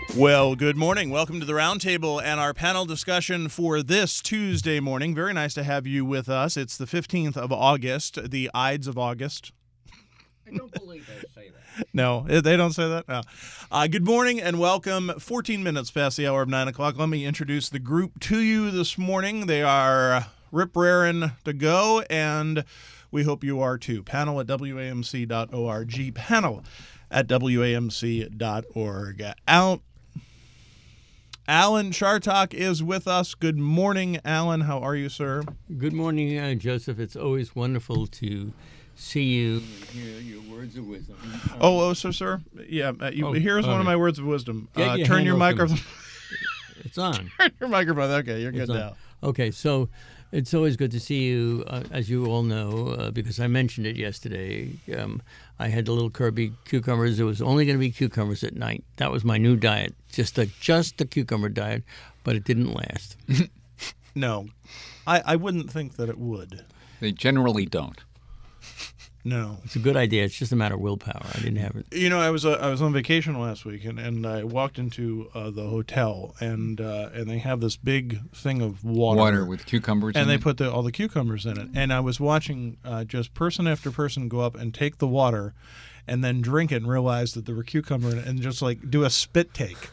Well, good morning. Welcome to the Roundtable and our panel discussion for this Tuesday morning. Very nice to have you with us. It's the 15th of August, the Ides of August. I don't believe they say that. No, they don't say that? No. Good morning and welcome. 14 minutes past the hour of 9 o'clock. Let me introduce the group to you this morning. They are rip-raring to go, and we hope you are too. Panel at WAMC.org. Panel at WAMC.org. Alan Chartock is with us. Good morning, Alan. How are you, sir? Good morning, Joseph. It's always wonderful to see you and hear your words of wisdom. Sir? Yeah, here's one of my words of wisdom. Turn your microphone. It's on. Turn your microphone. Okay, you're good now. Okay, so it's always good to see you, as you all know, because I mentioned it yesterday. I had the little Kirby cucumbers. There was only going to be cucumbers at night. That was my new diet, just the cucumber diet, but it didn't last. No, I wouldn't think that it would. They generally don't. No, it's a good idea. It's just a matter of willpower. I didn't have it. You know, I was on vacation last week, and I walked into the hotel, and they have this big thing of water with cucumbers, and they put all the cucumbers in it. And I was watching just person after person go up and take the water, and then drink it, and realize that there were cucumber in it, and just like do a spit take.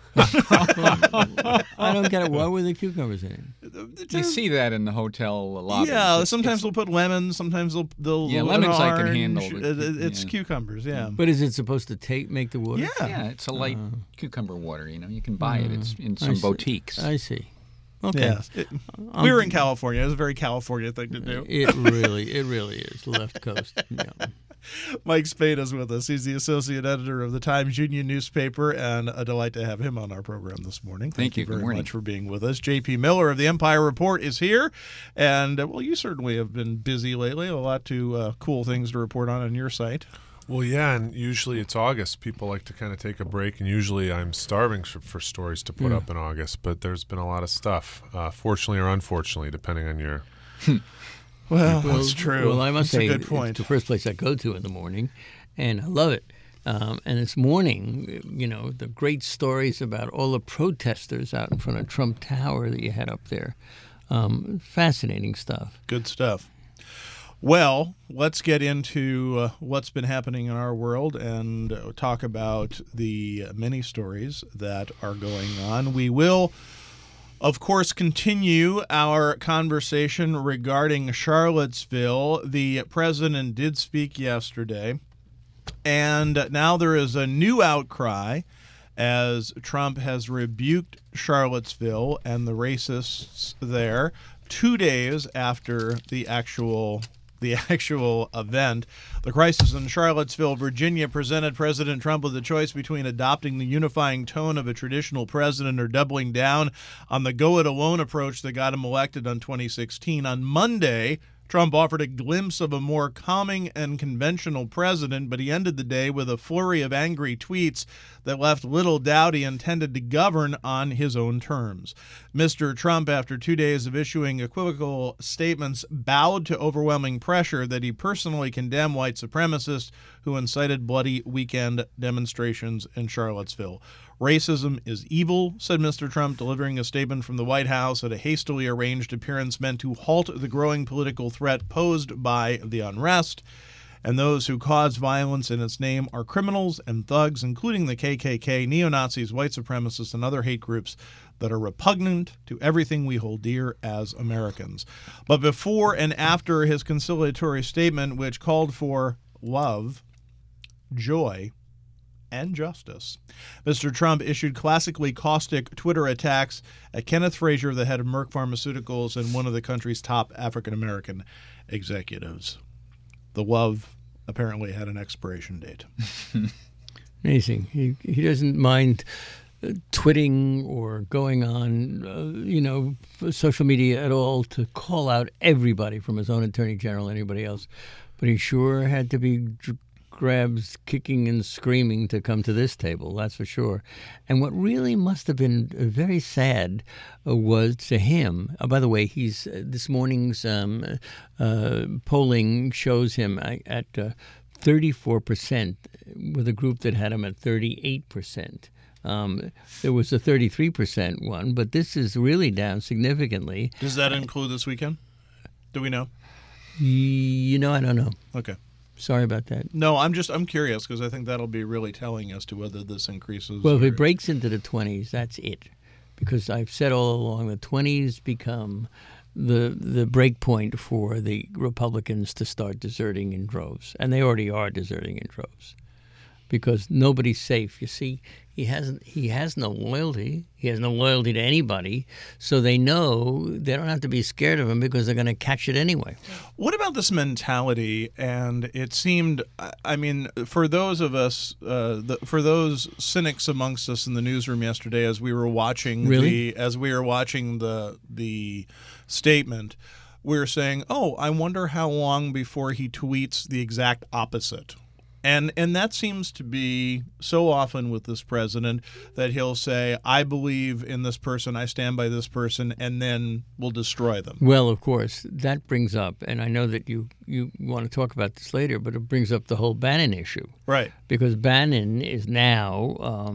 I don't get it. Why were the cucumbers in it? You see that in the hotel lobby. Yeah, sometimes they'll put lemons. Sometimes they'll lemons orange. I can handle. It's cucumbers, yeah. But is it supposed to make the water? Yeah, it's a light cucumber water. You know, you can buy it. It's in some boutiques. I see. Okay. Yes. We were in California. It was a very California thing to do. It really is. Left coast. Yeah. Mike Spade is with us. He's the associate editor of the Times Union newspaper, and a delight to have him on our program this morning. Thank you very much for being with us. J.P. Miller of the Empire Report is here, and you certainly have been busy lately. A lot to cool things to report on your site. Well, yeah, and usually it's August. People like to kind of take a break, and usually I'm starving for stories to put up in August, but there's been a lot of stuff, fortunately or unfortunately, depending on your... Well, that's true. Well, I must say, a good point. It's the first place I go to in the morning, and I love it. And this morning, the great stories about all the protesters out in front of Trump Tower that you had up there. Fascinating stuff. Good stuff. Well, let's get into what's been happening in our world and talk about the many stories that are going on. We will, of course, continue our conversation regarding Charlottesville. The president did speak yesterday, and now there is a new outcry as Trump has rebuked Charlottesville and the racists there 2 days after the actual event. The crisis in Charlottesville, Virginia, presented President Trump with a choice between adopting the unifying tone of a traditional president or doubling down on the go-it-alone approach that got him elected in 2016. On Monday, Trump offered a glimpse of a more calming and conventional president, but he ended the day with a flurry of angry tweets that left little doubt he intended to govern on his own terms. Mr. Trump, after 2 days of issuing equivocal statements, bowed to overwhelming pressure that he personally condemned white supremacists who incited bloody weekend demonstrations in Charlottesville. Racism is evil, said Mr. Trump, delivering a statement from the White House at a hastily arranged appearance meant to halt the growing political threat posed by the unrest. And those who cause violence in its name are criminals and thugs, including the KKK, neo-Nazis, white supremacists, and other hate groups that are repugnant to everything we hold dear as Americans. But before and after his conciliatory statement, which called for love, joy, and justice, Mr. Trump issued classically caustic Twitter attacks at Kenneth Frazier, the head of Merck Pharmaceuticals and one of the country's top African-American executives. The love apparently had an expiration date. Amazing. He doesn't mind twitting or going on, social media at all to call out everybody from his own attorney general, anybody else. But he sure had to be grabs kicking and screaming to come to this table, that's for sure. And what really must have been very sad was to him. By the way, he's this morning's polling shows him at 34%, with a group that had him at 38%. There was a 33% one, but this is really down significantly. Does that include this weekend? Do we know? You know, I don't know. Okay. Sorry about that. No, I'm curious because I think that'll be really telling as to whether this increases. Well, if or... it breaks into the 20s, that's it. Because I've said all along, the 20s become the break point for the Republicans to start deserting in droves, and they already are deserting in droves, because nobody's safe. You see, he has no loyalty. He has no loyalty to anybody, so they know they don't have to be scared of him because they're going to catch it anyway. What about this mentality? And it seemed, I mean, for those of us, for those cynics amongst us in the newsroom yesterday, as we were watching the statement, we were saying, "Oh, I wonder how long before he tweets the exact opposite." And that seems to be so often with this president, that he'll say, "I believe in this person, I stand by this person," and then we'll destroy them. Well, of course, that brings up, and I know that you want to talk about this later, but it brings up the whole Bannon issue. Right. Because Bannon is now,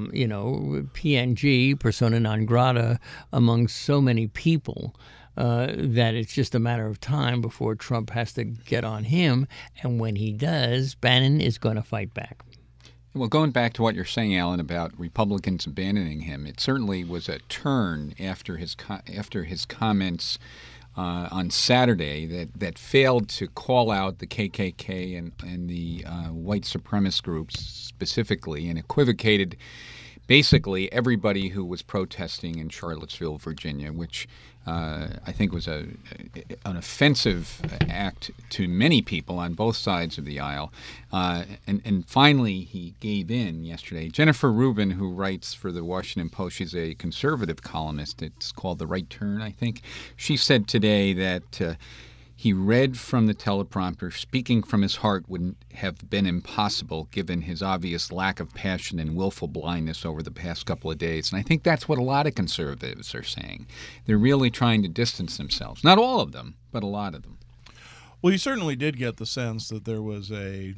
PNG, persona non grata, among so many people. That it's just a matter of time before Trump has to get on him. And when he does, Bannon is going to fight back. Well, going back to what you're saying, Alan, about Republicans abandoning him, it certainly was a turn after his comments on Saturday that failed to call out the KKK and the white supremacist groups specifically, and equivocated basically everybody who was protesting in Charlottesville, Virginia, which I think was an offensive act to many people on both sides of the aisle. And finally, he gave in yesterday. Jennifer Rubin, who writes for the Washington Post, she's a conservative columnist. It's called The Right Turn, I think. She said today that he read from the teleprompter. Speaking from his heart wouldn't have been impossible given his obvious lack of passion and willful blindness over the past couple of days. And I think that's what a lot of conservatives are saying. They're really trying to distance themselves. Not all of them, but a lot of them. Well, you certainly did get the sense that there was a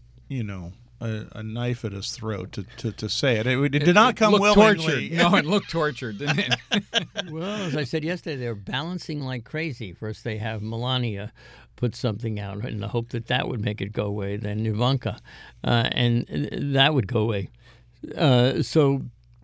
knife at his throat to say it. It did not come willingly. Tortured. No, it looked tortured, didn't it? Well, as I said yesterday, they're balancing like crazy. First, they have Melania put something out in the hope that would make it go away. Then Ivanka, and that would go away. So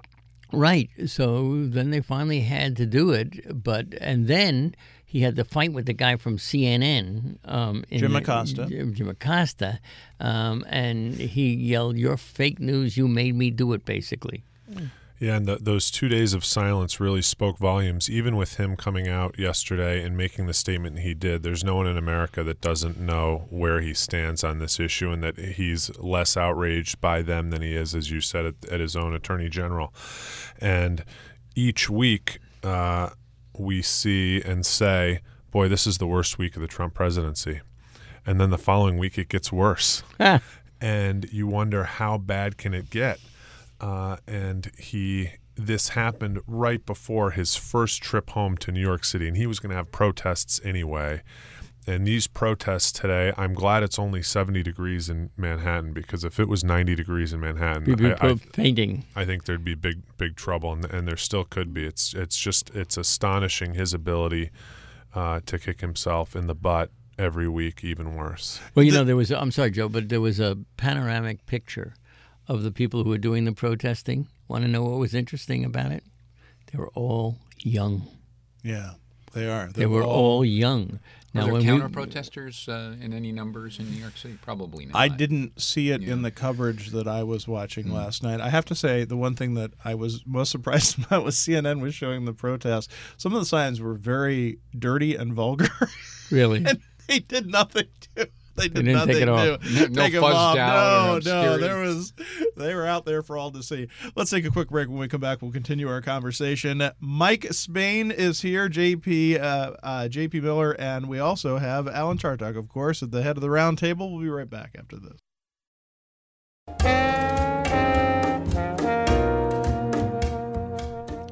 then they finally had to do it. And then he had the fight with the guy from CNN, Jim Acosta. Jim Acosta, and he yelled, "You're fake news. You made me do it," basically. Yeah, and those 2 days of silence really spoke volumes. Even with him coming out yesterday and making the statement he did, there's no one in America that doesn't know where he stands on this issue, and that he's less outraged by them than he is, as you said, at his own attorney general. And each week we see and say, boy, this is the worst week of the Trump presidency. And then the following week it gets worse. And you wonder, how bad can it get? And this happened right before his first trip home to New York City, and he was going to have protests anyway. And these protests today, I'm glad it's only 70 degrees in Manhattan, because if it was 90 degrees in Manhattan, fainting. I think there'd be big trouble, and there still could be. It's astonishing, his ability to kick himself in the butt every week, even worse. Well, I'm sorry, Joe, but there was a panoramic picture of the people who were doing the protesting. Want to know what was interesting about it? They were all young. Yeah, they are. They were all young. Now, were there counter-protesters in any numbers in New York City? Probably not. I didn't see it in the coverage that I was watching last night. I have to say, the one thing that I was most surprised about was CNN was showing the protest. Some of the signs were very dirty and vulgar. Really? And they did nothing to. They didn't take it off. No fuzzed out. No. They were out there for all to see. Let's take a quick break. When we come back, we'll continue our conversation. Mike Spain is here, JP Miller, and we also have Alan Chartock, of course, at the head of the round table. We'll be right back after this.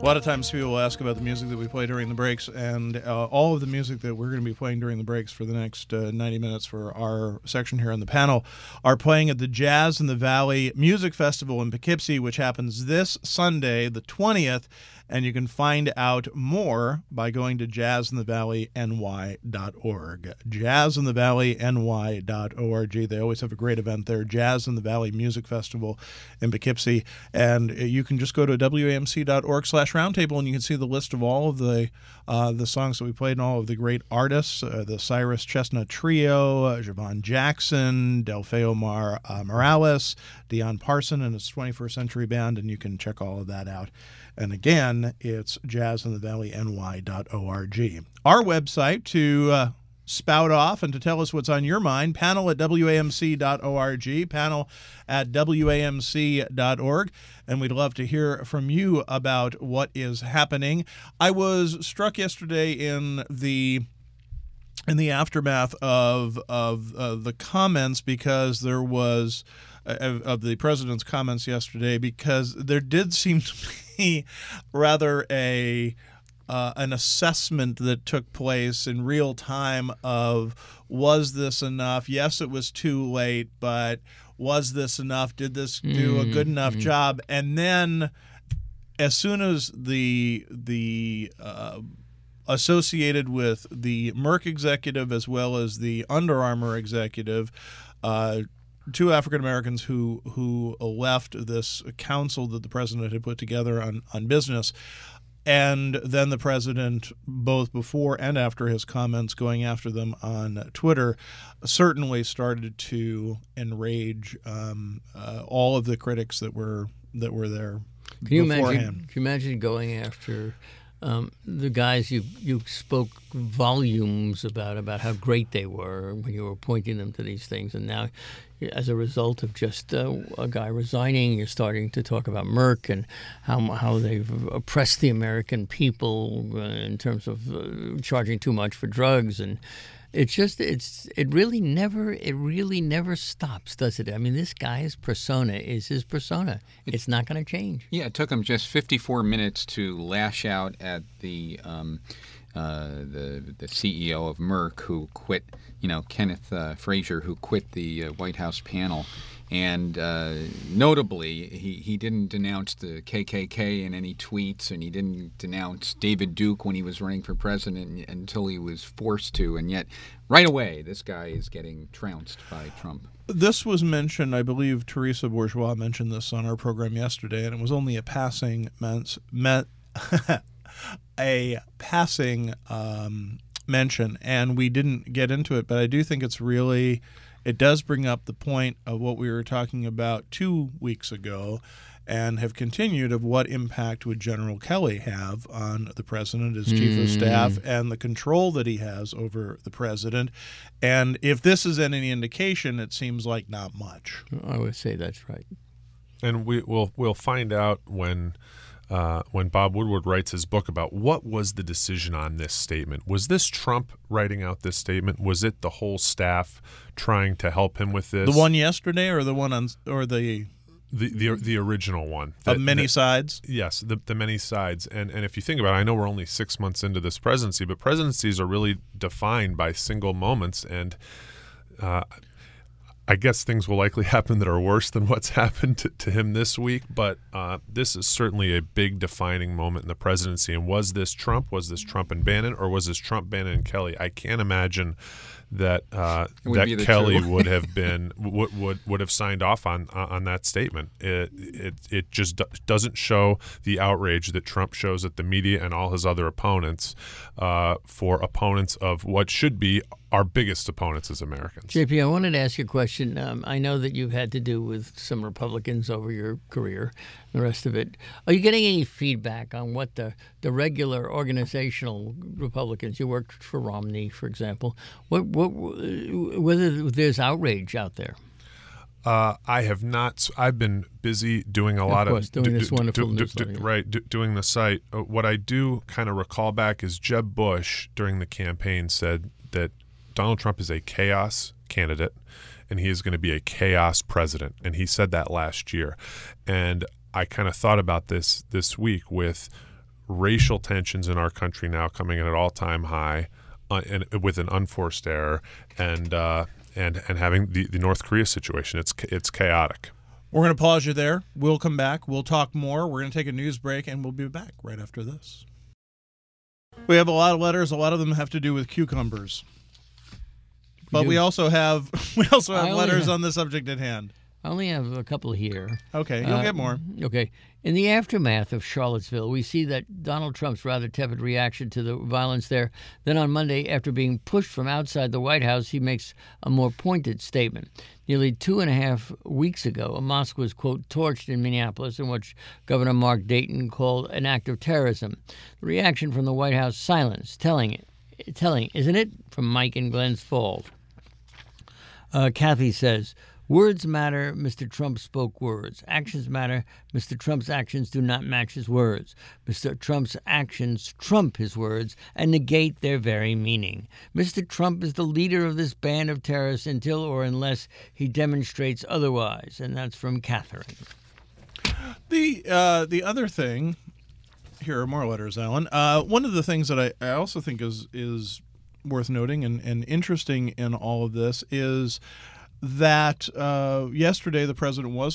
A lot of times people will ask about the music that we play during the breaks, and all of the music that we're going to be playing during the breaks for the next 90 minutes for our section here on the panel are playing at the Jazz in the Valley Music Festival in Poughkeepsie, which happens this Sunday, the 20th, and you can find out more by going to jazzinthevalleyny.org. Jazzinthevalleyny.org. They always have a great event there, Jazz in the Valley Music Festival in Poughkeepsie. And you can just go to wamc.org/roundtable, and you can see the list of all of the songs that we played and all of the great artists, the Cyrus Chestnut Trio, Javon Jackson, Delfeo Morales, Dion Parson and his 21st Century Band, and you can check all of that out. And again, it's jazzinthevalleyny.org. Our website to spout off and to tell us what's on your mind, panel at wamc.org, panel at wamc.org, and we'd love to hear from you about what is happening. I was struck yesterday in the aftermath of the comments, because there was of the president's comments yesterday, because there did seem to be rather an assessment that took place in real time of, was this enough? Yes, it was too late, but was this enough? Did this do a good enough job? And then as soon as the associated with the Merck executive as well as the Under Armour executive, two African Americans who left this council that the president had put together on business, and then the president, both before and after his comments, going after them on Twitter, certainly started to enrage all of the critics that were there beforehand. Can you imagine going after the guys you spoke volumes about how great they were when you were pointing them to these things, and now, as a result of just a guy resigning, you're starting to talk about Merck and how they've oppressed the American people in terms of charging too much for drugs, and it really never stops, does it? I mean, this guy's persona is his persona. It's not going to change. Yeah, it took him just 54 minutes to lash out at the CEO of Merck, who quit, Kenneth Frazier, who quit the White House panel. And notably, he didn't denounce the KKK in any tweets, and he didn't denounce David Duke when he was running for president until he was forced to. And yet, right away, this guy is getting trounced by Trump. This was mentioned, I believe Teresa Bourgeois mentioned this on our program yesterday, and it was only a passing mention, and we didn't get into it, but I do think it does bring up the point of what we were talking about 2 weeks ago and have continued, of what impact would General Kelly have on the president as chief of staff and the control that he has over the president. And if this is any indication, it seems like not much. I would say that's right. And we'll find out when Bob Woodward writes his book about what was the decision on this statement. Was this Trump writing out this statement? Was it the whole staff trying to help him with this? The one yesterday, or the one the original one of many sides? Yes, the many sides. And if you think about it, I know we're only 6 months into this presidency, but presidencies are really defined by single moments, and I guess things will likely happen that are worse than what's happened to him this week, but this is certainly a big defining moment in the presidency. And was this Trump? Was this Trump and Bannon? Or was this Trump, Bannon, and Kelly? I can't imagine that Kelly would have been would have signed off on that statement. It just doesn't show the outrage that Trump shows at the media and all his other opponents for opponents of what should be our biggest opponents as Americans. JP, I wanted to ask you a question. I know that you've had to do with some Republicans over your career, the rest of it. Are you getting any feedback on what the regular organizational Republicans, you worked for Romney, for example, whether there's outrage out there? I have not. I've been busy doing a lot of doing this wonderful doing the site. What I do kind of recall back is Jeb Bush during the campaign said that Donald Trump is a chaos candidate and he is going to be a chaos president, and he said that last year. And I kind of thought about this week with racial tensions in our country now coming in at all-time high, and with an unforced error, and having the North Korea situation. It's chaotic. We're going to pause you there. We'll come back. We'll talk more. We're going to take a news break, and we'll be back right after this. We have a lot of letters. A lot of them have to do with cucumbers. But we also have letters on the subject at hand. I only have a couple here. Okay, you'll get more. Okay. In the aftermath of Charlottesville, we see that Donald Trump's rather tepid reaction to the violence there. Then on Monday, after being pushed from outside the White House, he makes a more pointed statement. Nearly 2.5 weeks ago, a mosque was, quote, torched in Minneapolis, in which Governor Mark Dayton called an act of terrorism. The reaction from the White House, silence, telling, isn't it? From Mike in Glens Falls. Kathy says, words matter, Mr. Trump spoke words. Actions matter, Mr. Trump's actions do not match his words. Mr. Trump's actions trump his words and negate their very meaning. Mr. Trump is the leader of this band of terrorists until or unless he demonstrates otherwise. And that's from Catherine. The other thing, here are more letters, Alan. One of the things that I also think is worth noting and interesting in all of this is that yesterday the president was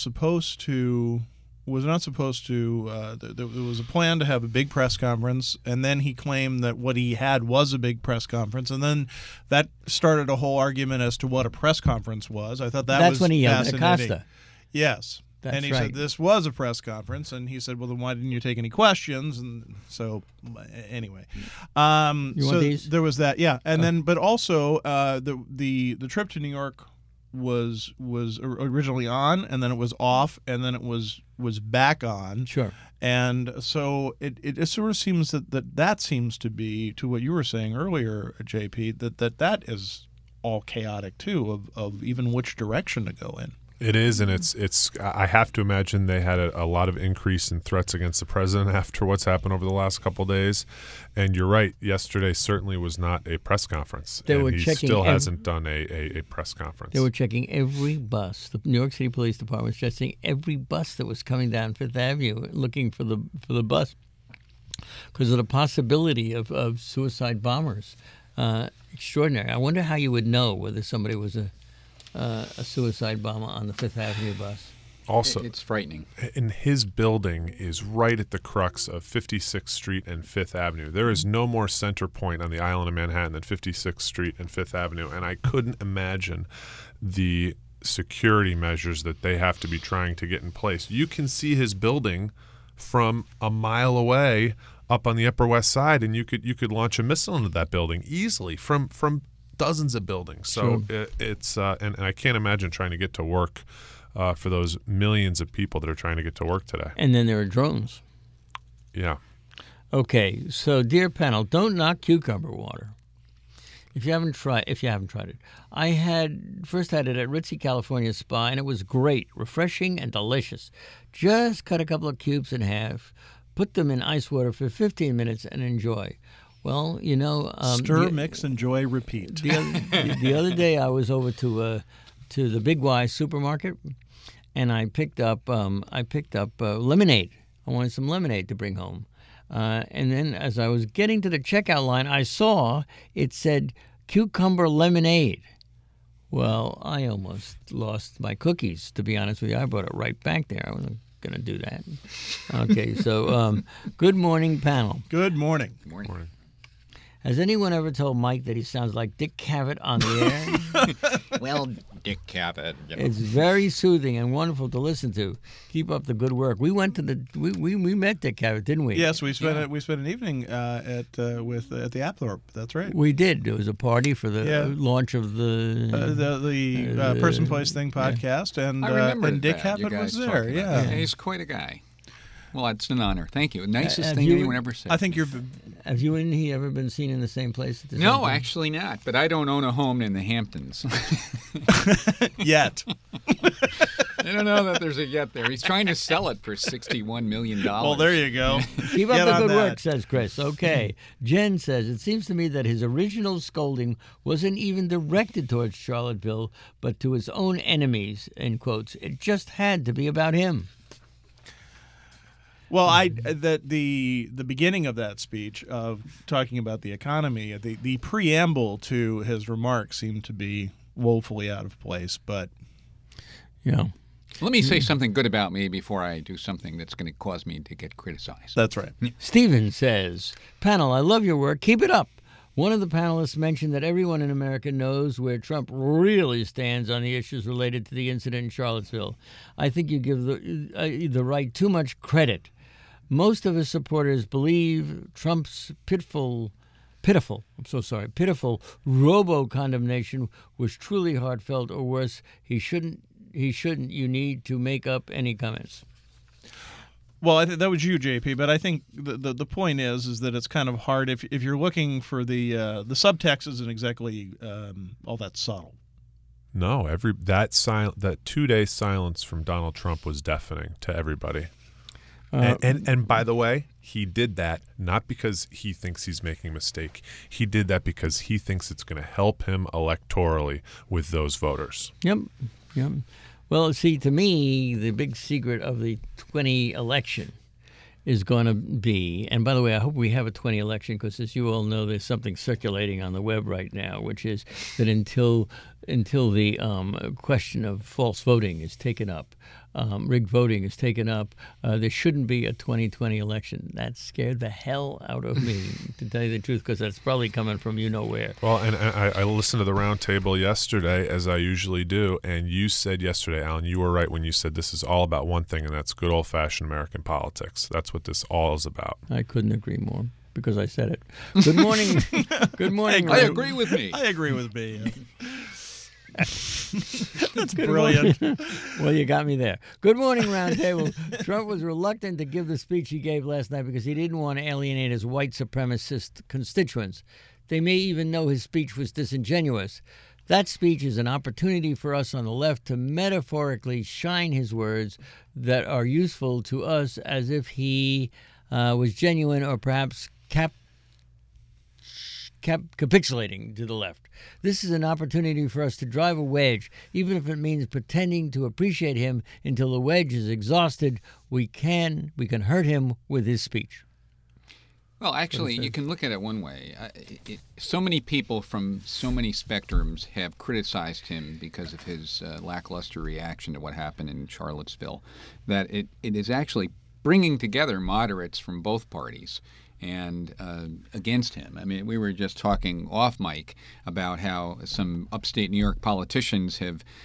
not supposed to. There was a plan to have a big press conference, and then he claimed that what he had was a big press conference, and then that started a whole argument as to what a press conference was. I thought that's was when he yelled at fascinating. Acosta. Yes. That's and he right. said this was a press conference, and he said, well, then why didn't you take any questions? And so, anyway. You so want these? there was that, yeah. And then, but also, the trip to New York was originally on, and then it was off, and then it was back on. Sure. And so it sort of seems that seems to be, to what you were saying earlier, JP, that is all chaotic, too, of even which direction to go in. It is, and it's. I have to imagine they had a lot of increase in threats against the president after what's happened over the last couple of days. And you're right. Yesterday certainly was not a press conference. He still hasn't done a press conference. They were checking every bus. The New York City Police Department was checking every bus that was coming down Fifth Avenue, looking for the bus because of the possibility of suicide bombers. Extraordinary. I wonder how you would know whether somebody was a suicide bomber on the Fifth Avenue bus. Also, it's frightening. And his building is right at the crux of 56th Street and Fifth Avenue. There is no more center point on the island of Manhattan than 56th Street and Fifth Avenue, and I couldn't imagine the security measures that they have to be trying to get in place. You can see his building from a mile away up on the Upper West Side, and you could launch a missile into that building easily from dozens of buildings. So Sure. It's and I can't imagine trying to get to work for those millions of people that are trying to get to work today. And then there are drones. Yeah. Okay, so dear panel, don't knock cucumber water. If you haven't tried it, I first had it at Ritzy California Spa, and it was great, refreshing and delicious. Just cut a couple of cubes in half, put them in ice water for 15 minutes, and enjoy. Well, stir, mix, enjoy, repeat. The other day, I was over to the Big Y supermarket, and I picked up lemonade. I wanted some lemonade to bring home, and then as I was getting to the checkout line, I saw it said cucumber lemonade. Well, I almost lost my cookies. To be honest with you, I brought it right back there. I wasn't going to do that. Okay, so good morning, panel. Good morning. Good morning. Has anyone ever told Mike that he sounds like Dick Cavett on the air? Well, Dick Cavett. It's very soothing and wonderful to listen to. Keep up the good work. We went to we met Dick Cavett, didn't we? Yes, we spent an evening at the Apthorpe. That's right. We did. There was a party for the launch of the Person Place Thing podcast, I remember and Dick that. You Cavett guys was there. talked about Yeah. that. He's quite a guy. Well, it's an honor. Thank you. Nicest thing anyone ever said. I think you're. Have you and he ever been seen in the same place at the same No, time? actually not. But I don't own a home in the Hamptons. Yet. I don't know that there's a yet there. He's trying to sell it for $61 million. Well, there you go. Keep up Get the on good that. work, says Chris. Okay. Jen says, it seems to me that his original scolding wasn't even directed towards Charlottesville, but to his own enemies, in quotes. It just had to be about him. Well, the beginning of that speech of talking about the economy, the preamble to his remarks seemed to be woefully out of place. But Yeah. Let me say something good about me before I do something that's going to cause me to get criticized. that's right. Stephen says, panel, I love your work. Keep it up. One of the panelists mentioned that everyone in America knows where Trump really stands on the issues related to the incident in Charlottesville. I think you give the right too much credit. Most of his supporters believe Trump's pitiful robo-condemnation was truly heartfelt, or worse, he shouldn't. You need to make up any comments. Well, I think that was you, JP. But I think the point is that it's kind of hard if you're looking for the subtext isn't exactly all that subtle. No, that 2-day silence from Donald Trump was deafening to everybody. And by the way, he did that not because he thinks he's making a mistake. He did that because he thinks it's going to help him electorally with those voters. Yep. Well, see, to me, the big secret of the 2020 election is going to be, and by the way, I hope we have a 2020 election because, as you all know, there's something circulating on the web right now, which is that until the question of false voting is taken up, rigged voting is taken up, there shouldn't be a 2020 election. That scared the hell out of me, to tell you the truth, because that's probably coming from you-know-where. Well, and I listened to the round table yesterday, as I usually do, and you said yesterday, Alan, you were right when you said this is all about one thing, and that's good old-fashioned American politics. That's what this all is about. I couldn't agree more, because I said it. Good morning. Good morning. I agree with me. I agree with me. That's brilliant. Well, you got me there. Good morning, Roundtable. Trump was reluctant to give the speech he gave last night because he didn't want to alienate his white supremacist constituents. They may even know his speech was disingenuous. That speech is an opportunity for us on the left to metaphorically shine his words that are useful to us as if he was genuine or perhaps capitulating to the left. This is an opportunity for us to drive a wedge, even if it means pretending to appreciate him until the wedge is exhausted. We can hurt him with his speech. Well, actually, you can look at it one way. So many people from so many spectrums have criticized him because of his lackluster reaction to what happened in Charlottesville, that it is actually bringing together moderates from both parties and against him. I mean, we were just talking off mic about how some upstate New York politicians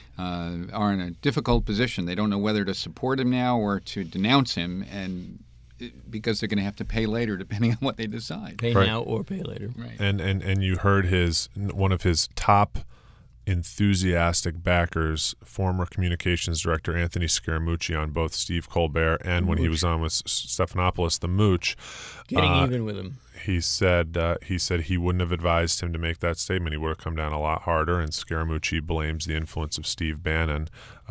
are in a difficult position. They don't know whether to support him now or to denounce him, and because they're going to have to pay later, depending on what they decide. Pay now or pay later. Right. And you heard one of his top enthusiastic backers, former communications director Anthony Scaramucci, on both Steve Colbert and when he was on with Stephanopoulos, the Mooch. Getting even with him. He said he wouldn't have advised him to make that statement. He would have come down a lot harder, and Scaramucci blames the influence of Steve Bannon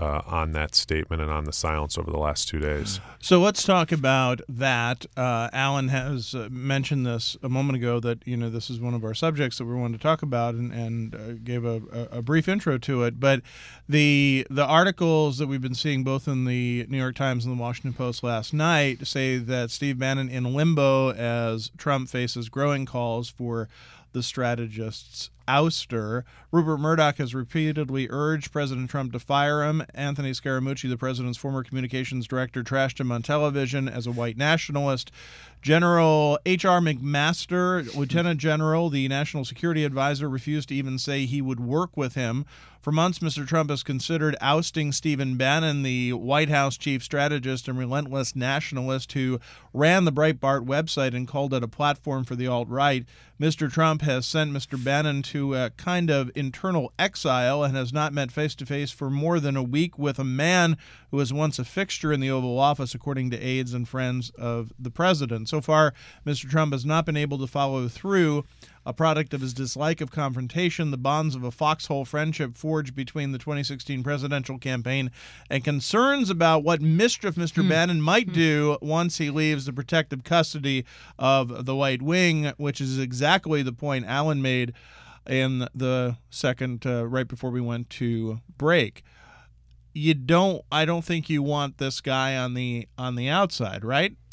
on that statement and on the silence over the last 2 days. So let's talk about that. Alan has mentioned this a moment ago, that this is one of our subjects that we wanted to talk about, and gave a brief intro to it. But the articles that we've been seeing both in the New York Times and the Washington Post last night say that Steve Bannon in limbo as Trump faces growing calls for the strategist's ouster. Rupert Murdoch has repeatedly urged President Trump to fire him. Anthony Scaramucci, the president's former communications director, trashed him on television as a white nationalist. General H.R. McMaster, Lieutenant General, the National Security Advisor, refused to even say he would work with him. For months, Mr. Trump has considered ousting Stephen Bannon, the White House chief strategist and relentless nationalist who ran the Breitbart website and called it a platform for the alt-right. Mr. Trump has sent Mr. Bannon to a kind of internal exile and has not met face-to-face for more than a week with a man who was once a fixture in the Oval Office, according to aides and friends of the president. So far, Mr. Trump has not been able to follow through, a product of his dislike of confrontation, the bonds of a foxhole friendship forged between the 2016 presidential campaign, and concerns about what mischief Mr. Bannon might do once he leaves the protective custody of the White Wing, which is exactly the point Alan made in the second, right before we went to break. I don't think you want this guy on the outside, right?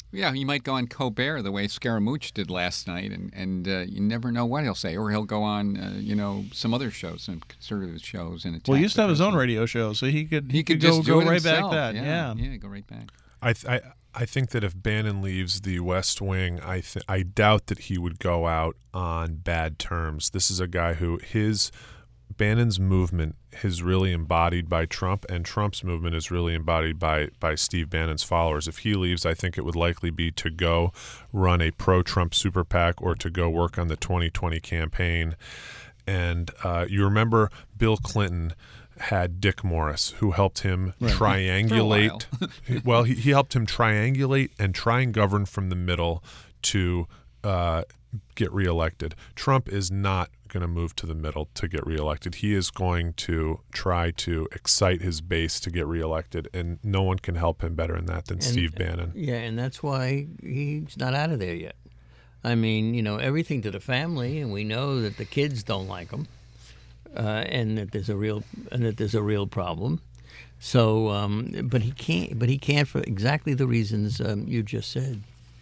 Yeah, he might go on Colbert the way Scaramouche did last night, and you never know what he'll say. Or he'll go on, some other shows, some conservative shows. And well, he used to have his own radio show, so he could just go do it right himself. back then. Yeah, go right back. I think that if Bannon leaves the West Wing, I doubt that he would go out on bad terms. This is a guy who Bannon's movement is really embodied by Trump, and Trump's movement is really embodied by Steve Bannon's followers. If he leaves, I think it would likely be to go run a pro-Trump super PAC or to go work on the 2020 campaign. And you remember Bill Clinton had Dick Morris, who helped him triangulate. Well, he helped him triangulate and try and govern from the middle to get reelected. Trump is not going to move to the middle to get reelected. He is going to try to excite his base to get reelected, and no one can help him better than that than Steve Bannon. Yeah, and that's why he's not out of there yet. I mean, everything to the family, and we know that the kids don't like him. And that there's a real problem. So, but he can't for exactly the reasons you just said.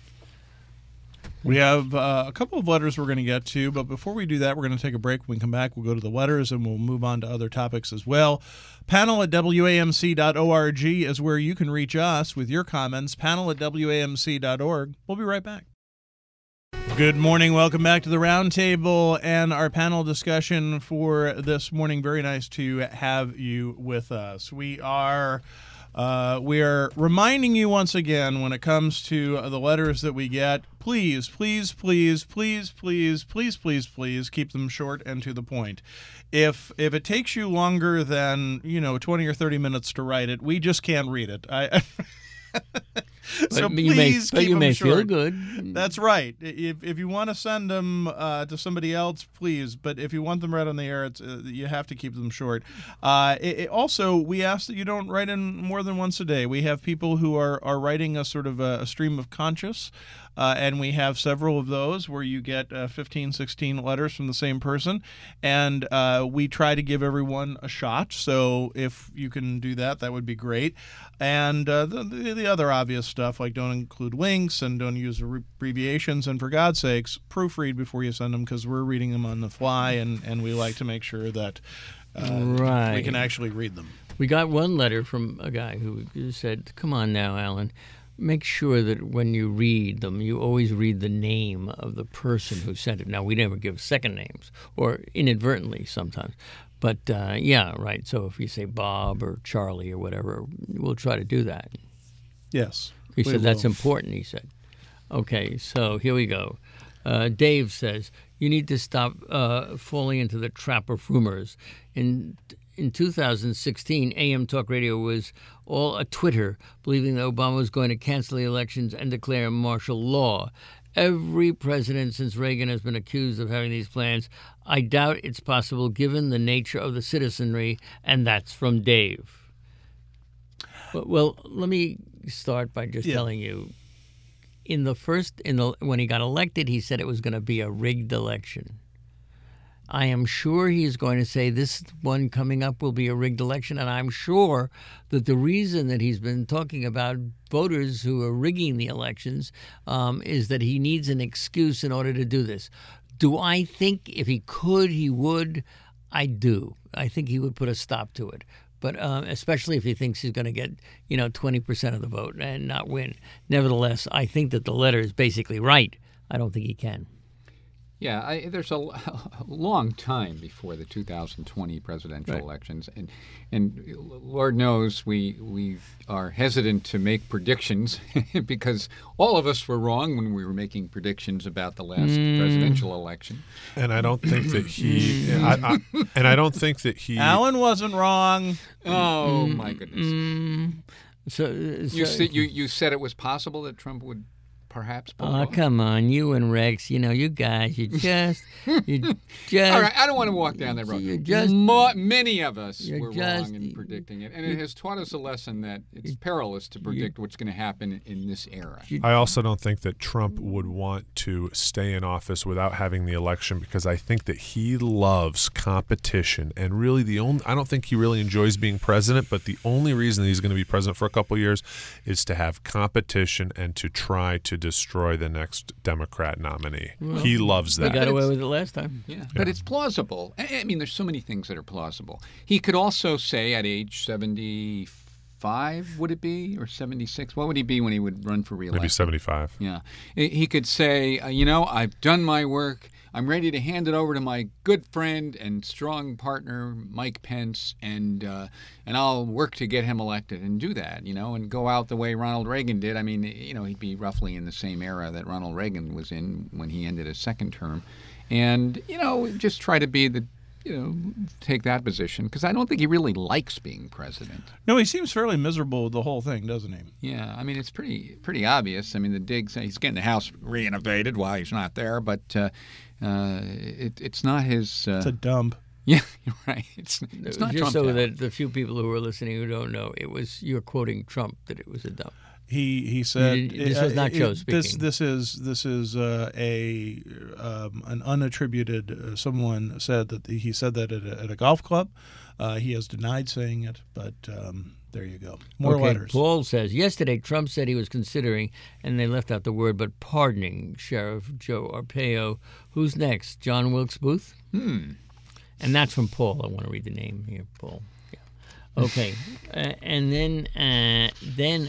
We have a couple of letters we're going to get to, but before we do that, we're going to take a break. When we come back, we'll go to the letters and we'll move on to other topics as well. Panel at WAMC.org is where you can reach us with your comments. Panel at WAMC.org. We'll be right back. Good morning. Welcome back to the Roundtable and our panel discussion for this morning. Very nice to have you with us. We are reminding you once again when it comes to the letters that we get, please keep them short and to the point. If it takes you longer than 20 or 30 minutes to write it, we just can't read it. So please keep them short. Feel good. That's right. If you want to send them to somebody else, please. But if you want them read on the air, you have to keep them short. Also, we ask that you don't write in more than once a day. We have people who are writing a sort of a stream of conscious, and we have several of those where you get 15, 16 letters from the same person. And we try to give everyone a shot. So if you can do that, that would be great. And the other obvious stuff, like don't include links and don't use abbreviations. And for God's sakes, proofread before you send them, because we're reading them on the fly, and we like to make sure that we can actually read them. We got one letter from a guy who said, come on now, Alan. Make sure that when you read them, you always read the name of the person who sent it. Now, we never give second names, or inadvertently sometimes. But, yeah, right. So if you say Bob or Charlie or whatever, we'll try to do that. Yes. He said that's important, he said. Okay, so here we go. Dave says, you need to stop falling into the trap of rumors. In 2016, AM Talk Radio was all a Twitter, believing that Obama was going to cancel the elections and declare martial law. Every president since Reagan has been accused of having these plans. I doubt it's possible given the nature of the citizenry, and that's from Dave. Well, let me start by just telling you, when he got elected, he said it was going to be a rigged election. I am sure he's going to say this one coming up will be a rigged election, and I'm sure that the reason that he's been talking about voters who are rigging the elections is that he needs an excuse in order to do this. Do I think if he could, he would? I do. I think he would put a stop to it. But especially if he thinks he's going to get, 20% of the vote and not win. Nevertheless, I think that the letter is basically right. I don't think he can. Yeah, there's a long time before the 2020 presidential elections, and Lord knows we are hesitant to make predictions because all of us were wrong when we were making predictions about the last presidential election. And I don't think that I don't think that he. Alan wasn't wrong. Oh my goodness! So you said it was possible that Trump would perhaps. Oh, come on, you and Rex. You guys, you just. All right, I don't want to walk down that road. Many of us were wrong in predicting it, and it has taught us a lesson that it's perilous to predict what's going to happen in this era. I also don't think that Trump would want to stay in office without having the election, because I think that he loves competition, and really I don't think he really enjoys being president, but the only reason that he's going to be president for a couple of years is to have competition and to try to destroy the next Democrat nominee. Well, he loves that. They got away with it last time. Yeah, but it's plausible. I mean, there's so many things that are plausible. He could also say at age 75, would it be, or 76? What would he be when he would run for re-election? Maybe 75. Yeah. He could say, I've done my work. I'm ready to hand it over to my good friend and strong partner, Mike Pence, and I'll work to get him elected and do that, and go out the way Ronald Reagan did. I mean, he'd be roughly in the same era that Ronald Reagan was in when he ended his second term. And, just try to be take that position, because I don't think he really likes being president. No, he seems fairly miserable with the whole thing, doesn't he? Yeah, I mean, it's pretty obvious. I mean, the digs, he's getting the house renovated while he's not there, but it's not his... It's a dump. Yeah, you're right. It's not just Trump so town. that the few people who are listening who don't know, you're quoting Trump that it was a dump. He said this was not Joe speaking. This is an unattributed. Someone said that he said that at a golf club. He has denied saying it, but there you go. More letters. Paul says yesterday Trump said he was considering, and they left out the word, but pardoning Sheriff Joe Arpaio. Who's next? John Wilkes Booth. And that's from Paul. I want to read the name here, Paul. Okay, and then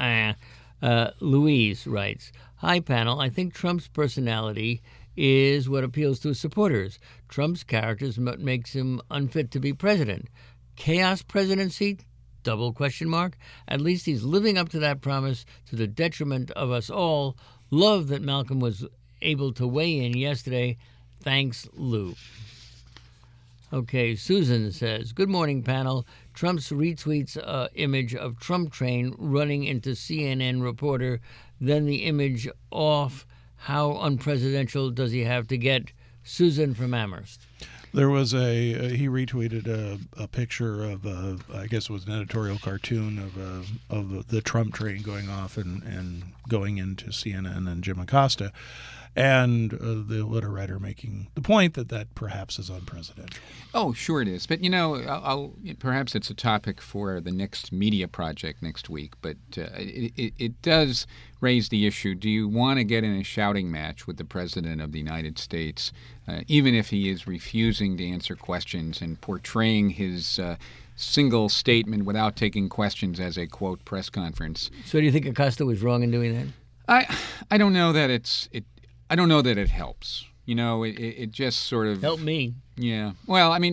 Louise writes, "Hi, panel. I think Trump's personality is what appeals to his supporters. Trump's character is what makes him unfit to be president. Chaos presidency? ? At least he's living up to that promise to the detriment of us all. Love that Malcolm was able to weigh in yesterday. Thanks, Lou." Okay, Susan says, "Good morning, panel. Trump's retweets image of Trump train running into CNN reporter, then the image off. How unpresidential does he have to get? Susan from Amherst." There was he retweeted a picture of I guess it was an editorial cartoon of the Trump train going off and going into CNN and Jim Acosta, and the letter writer making the point that perhaps is unpresidential. Oh, sure it is. But, perhaps it's a topic for the next media project next week. But it does raise the issue. Do you want to get in a shouting match with the President of the United States, even if he is refusing to answer questions and portraying his single statement without taking questions as a, quote, press conference? So do you think Acosta was wrong in doing that? I don't know that I don't know that it helps. It just sort of... Help me. Yeah. Well, I mean,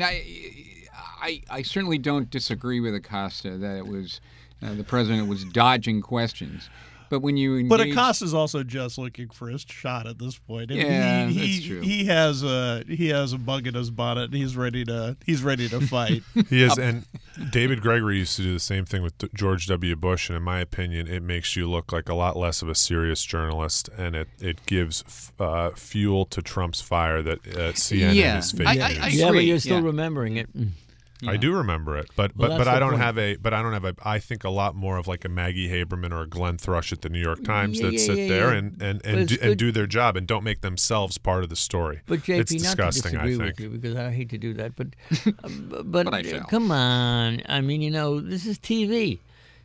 I certainly don't disagree with Acosta that it was the president was dodging questions. But when you engage... But Acosta's also just looking for his shot at this point. Yeah, that's true. He has a bug in his bonnet, and he's ready to fight. He is, and David Gregory used to do the same thing with George W. Bush, and in my opinion, it makes you look like a lot less of a serious journalist, and it gives fuel to Trump's fire that CNN is fake news. I agree. Yeah, but you're still remembering it. Yeah. I do remember it, but I don't have I think a lot more of like a Maggie Haberman or a Glenn Thrush at the New York Times that sit there and do their job and don't make themselves part of the story. But JP, it's disgusting, not to disagree I with think. you, because I hate to do that, but I come on. I mean, this is TV.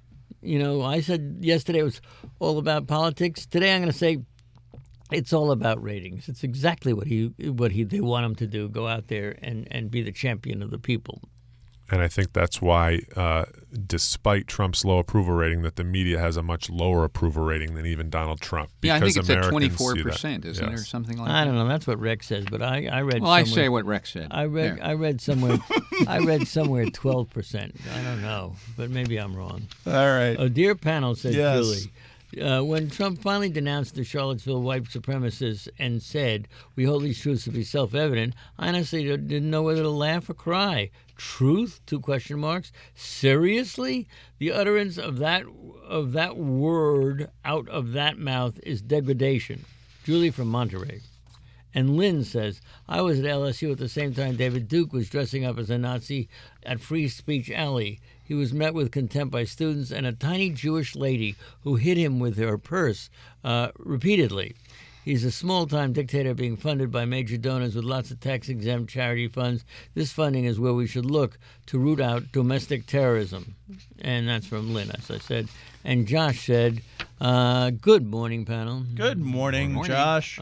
I said yesterday it was all about politics. Today I'm going to say it's all about ratings. It's exactly what they want him to do, go out there and be the champion of the people. And I think that's why, despite Trump's low approval rating, that the media has a much lower approval rating than even Donald Trump. Yeah, I think it's at Americans 24%, isn't it, or something like that? I don't know. That's what Rex says, but I read. Well, I say what Rex said. I read somewhere. I read somewhere 12%. I don't know, but maybe I'm wrong. All right. Dear panel, says yes. Julie. When Trump finally denounced the Charlottesville white supremacists and said, "We hold these truths to be self-evident," I honestly didn't know whether to laugh or cry. Truth? 2 question marks. Seriously? The utterance of that word out of that mouth is degradation. Julie from Monterey. And Lynn says, I was at LSU at the same time David Duke was dressing up as a Nazi at Free Speech Alley. He was met with contempt by students and a tiny Jewish lady who hit him with her purse repeatedly. He's a small-time dictator being funded by major donors with lots of tax-exempt charity funds. This funding is where we should look to root out domestic terrorism. And that's from Lynn, as I said. And Josh said, good morning, panel. Good morning, Josh.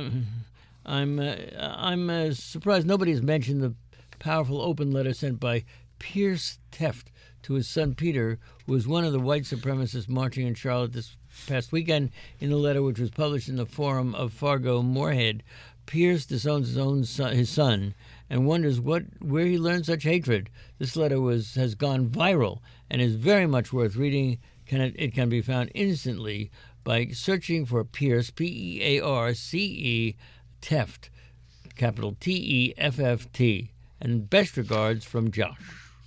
I'm surprised nobody's mentioned the powerful open letter sent by Pierce Teft to his son Peter, who was one of the white supremacists marching in Charlotte this past weekend. In the letter, which was published in the Forum of Fargo Moorhead, Pierce disowns his son and wonders where he learned such hatred. This letter has gone viral and is very much worth reading. It can be found instantly by searching for Pierce, Pearce, Teft, capital Tefft. And best regards from Josh.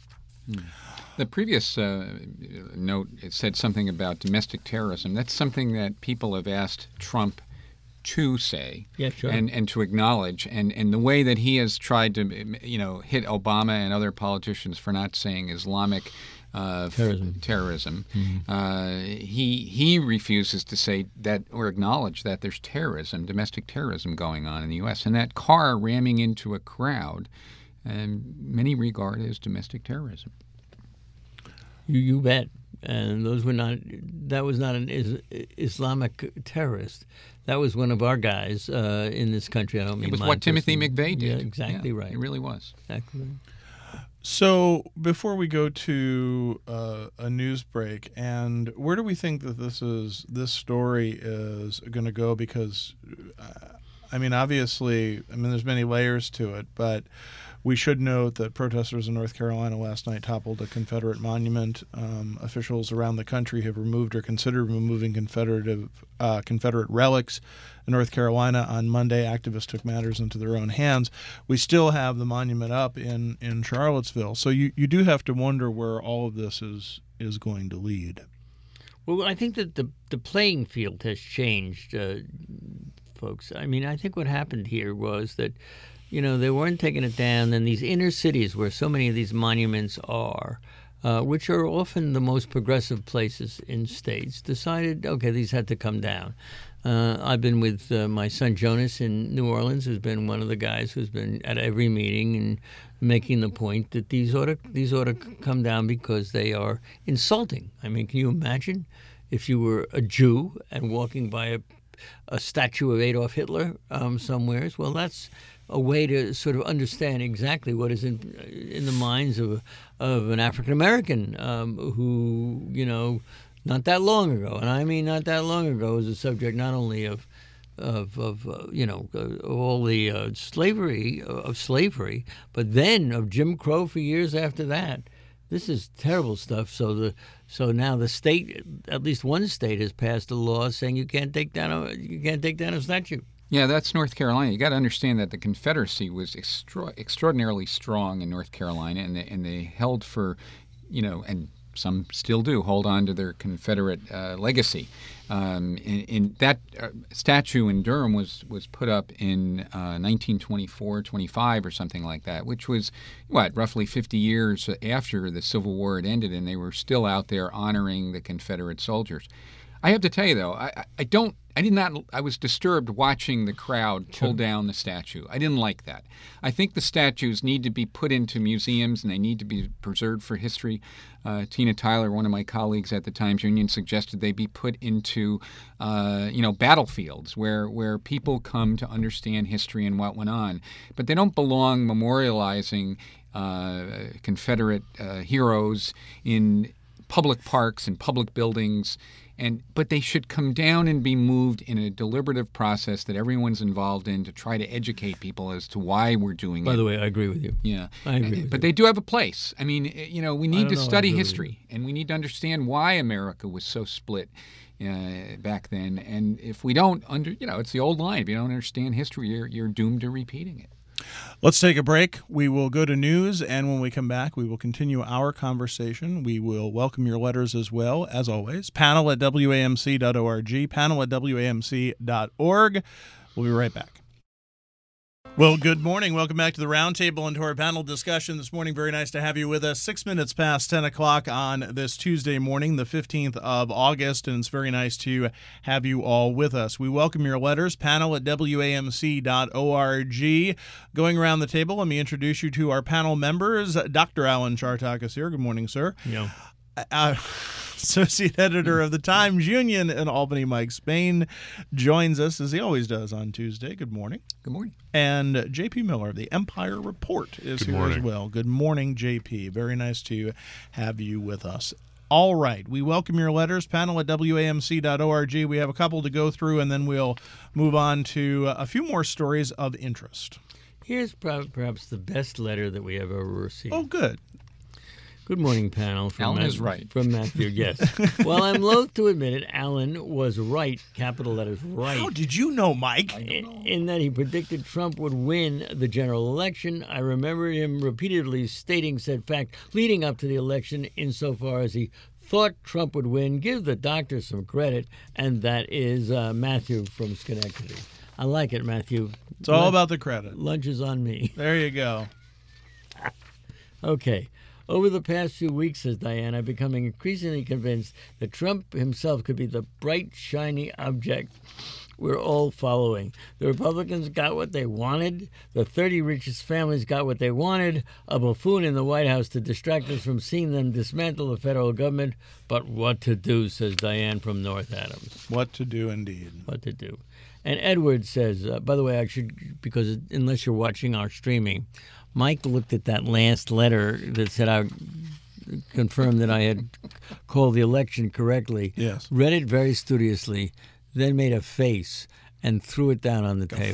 The previous note, it said something about domestic terrorism. That's something that people have asked Trump to say, yeah, sure, and to acknowledge. And the way that he has tried to, hit Obama and other politicians for not saying Islamic terrorism. Mm-hmm. He refuses to say that or acknowledge that there's terrorism, domestic terrorism going on in the U.S. And that car ramming into a crowd, many regard as domestic terrorism. You bet. And that was not an Islamic terrorist. That was one of our guys in this country. I don't mean it was what Timothy McVeigh did. Yeah, exactly right. It really was. Exactly right. So before we go to a news break, and where do we think that this story is going to go? Because, obviously, there's many layers to it, but we should note that protesters in North Carolina last night toppled a Confederate monument. Officials around the country have removed or considered removing Confederate relics. In North Carolina on Monday, activists took matters into their own hands. We still have the monument up in Charlottesville. So you do have to wonder where all of this is going to lead. Well, I think that the playing field has changed, folks. I think what happened here was that they weren't taking it down, and these inner cities where so many of these monuments are, which are often the most progressive places in states, decided, okay, these had to come down. I've been with my son Jonas in New Orleans, who's been one of the guys who's been at every meeting and making the point that these ought to come down because they are insulting. Can you imagine if you were a Jew and walking by a statue of Adolf Hitler somewheres? Well, that's a way to sort of understand exactly what is in the minds of an African American who not that long ago, and I mean not that long ago, was a subject not only of all the slavery, but then of Jim Crow for years after that. This is terrible stuff. So now the state, at least one state, has passed a law saying you can't take down a statue. Yeah, that's North Carolina. You got to understand that the Confederacy was extraordinarily strong in North Carolina, and they held for, and some still do hold on to their Confederate legacy. In that statue in Durham was put up in 1924, 25 or something like that, which was, roughly 50 years after the Civil War had ended, and they were still out there honoring the Confederate soldiers. I have to tell you, though, I was disturbed watching the crowd pull down the statue. I didn't like that. I think the statues need to be put into museums and they need to be preserved for history. Tina Tyler, one of my colleagues at the Times-Union, suggested they be put into, battlefields where people come to understand history and what went on. But they don't belong memorializing Confederate heroes in public parks and public buildings But they should come down and be moved in a deliberative process that everyone's involved in to try to educate people as to why we're doing it. By the way, I agree with you. Yeah, I agree with but you. they do have a place. I mean, we need to study agree history, and we need to understand why America was so split back then. And if we don't it's the old line: if you don't understand history, you're doomed to repeating it. Let's take a break. We will go to news, and when we come back, we will continue our conversation. We will welcome your letters as well, as always. Panel at WAMC.org, panel at WAMC.org. We'll be right back. Well, good morning. Welcome back to the Roundtable and to our panel discussion this morning. Very nice to have you with us. 6 minutes past 10 o'clock on this Tuesday morning, the 15th of August, and it's very nice to have you all with us. We welcome your letters, panel at WAMC.org. Going around the table, let me introduce you to our panel members. Dr. Alan Chartak is here. Good morning, sir. Yeah. Associate Editor of the Times Union in Albany, Mike Spain, joins us, as he always does, on Tuesday. Good morning. Good morning. And J.P. Miller of the Empire Report is here as well. Good morning, J.P. Very nice to have you with us. All right. We welcome your letters. Panel at WAMC.org. We have a couple to go through, and then we'll move on to a few more stories of interest. Here's perhaps the best letter that we have ever received. Oh, good. Good morning, panel. Alan is right. From Matthew, yes. While I'm loath to admit it, Alan was right, capital letters right. How did you know, Mike? In that he predicted Trump would win the general election. I remember him repeatedly stating said fact leading up to the election insofar as he thought Trump would win. Give the doctor some credit, and that is Matthew from Schenectady. I like it, Matthew. It's all about the credit. Lunch is on me. There you go. Okay. Over the past few weeks, says Diane, I'm becoming increasingly convinced that Trump himself could be the bright, shiny object we're all following. The Republicans got what they wanted. The 30 richest families got what they wanted. A buffoon in the White House to distract us from seeing them dismantle the federal government. But what to do, says Diane from North Adams. What to do, indeed. What to do. And Edward says, by the way, I should, because unless you're watching our streaming, Mike looked at that last letter that said I confirmed that I had called the election correctly. Yes. Read it very studiously, then made a face and threw it down on the table.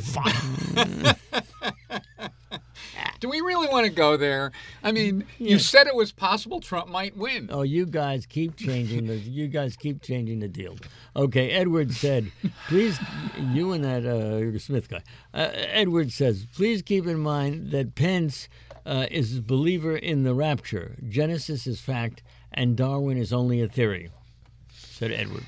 Do we really want to go there? I mean, you said it was possible Trump might win. Oh, you guys keep changing the deal. Okay, Edward said, please, you and that Smith guy. Edward says, please keep in mind that Pence is a believer in the rapture. Genesis is fact, and Darwin is only a theory, said Edward.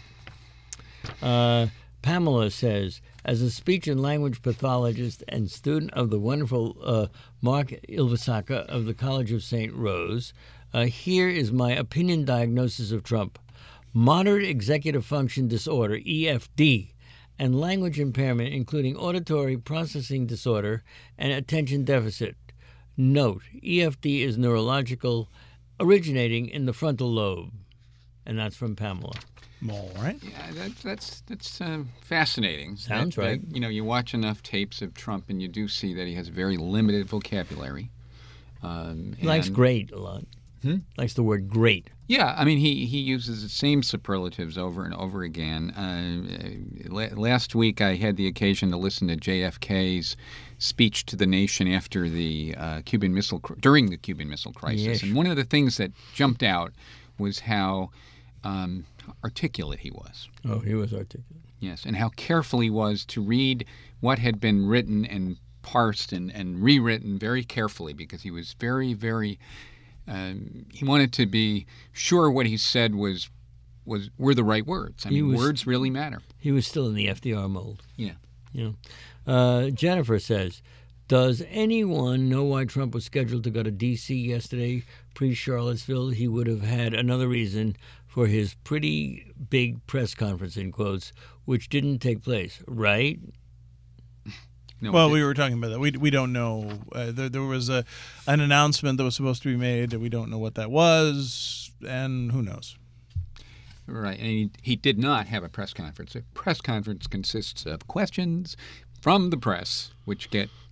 Pamela says, as a speech and language pathologist and student of the wonderful Mark Ilvasaka of the College of St. Rose, here is my opinion diagnosis of Trump. Moderate executive function disorder, EFD, and language impairment, including auditory processing disorder and attention deficit. Note, EFD is neurological, originating in the frontal lobe. And that's from Pamela. All right. Yeah, that's fascinating. Sounds right. You watch enough tapes of Trump, and you do see that he has very limited vocabulary. He likes great a lot. Likes the word great. Yeah, I mean, he uses the same superlatives over and over again. Last week, I had the occasion to listen to JFK's speech to the nation after the during the Cuban Missile Crisis, Yes. and one of the things that jumped out was how articulate he was. Oh, he was articulate. Yes, and how careful he was to read what had been written and parsed and rewritten very carefully, because he was very, very. He wanted to be sure what he said were the right words. I mean, words really matter. He was still in the FDR mold. Yeah. Jennifer says, does anyone know why Trump was scheduled to go to D.C. yesterday, pre-Charlottesville? He would have had another reason for his pretty big press conference, in quotes, which didn't take place, right? No, well, we were talking about that. We don't know. There was an announcement that was supposed to be made. We don't know what that was, and who knows. Right, and he did not have a press conference. A press conference consists of questions from the press, which get